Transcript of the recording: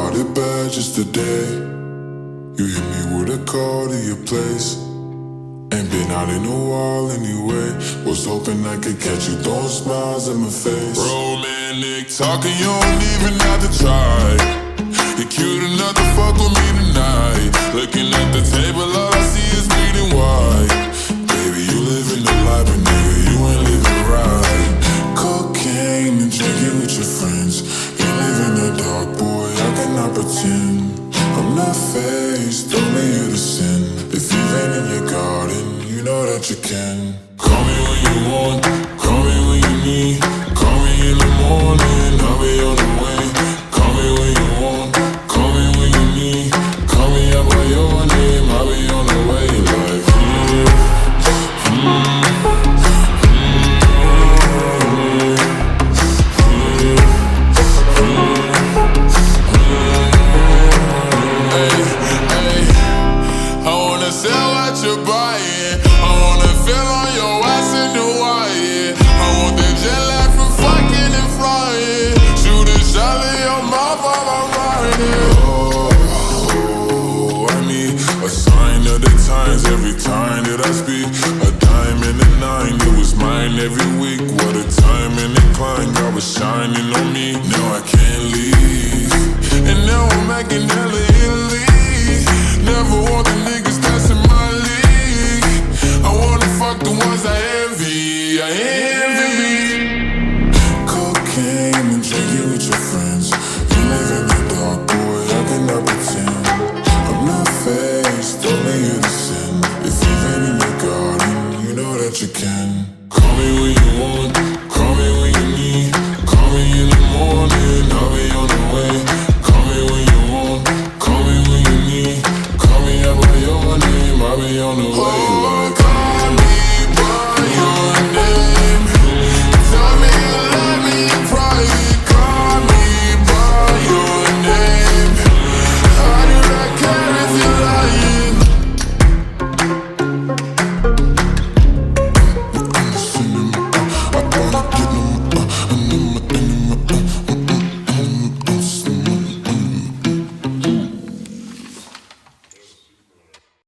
it bad just today. You hit me with a call to your place. Ain't been out in a while anyway. Was hoping I could catch you throwing smiles in my face. Romantic talking, you don't even have to try. You're cute enough to fuck with me tonight. Looking at the table, all I see is bleeding white. Baby, you living the life, but nigga, you ain't living right. Cocaine and drinking with your friends. You live in the dark, boy, I cannot pretend. I'm not faced, only you to sin. If you've ain't in your garden, you know that you can. Call me when you want, call me when you need. Call me in the morning, I'll be on the way. Call me when you want, call me when you need. Call me out by your name, I'll be on the way. Like, sell what you're buying. I wanna feel on your ass in Hawaii. I want that jet lag from fucking and flying. Shoot a shot in your mouth while I'm riding. Oh, I need a sign of the times every time that I speak. A dime and a nine, it was mine every week. What a time and a climb, God was shining on me. Now I can't leave, and now I'm making hella Italy. Never want the nigga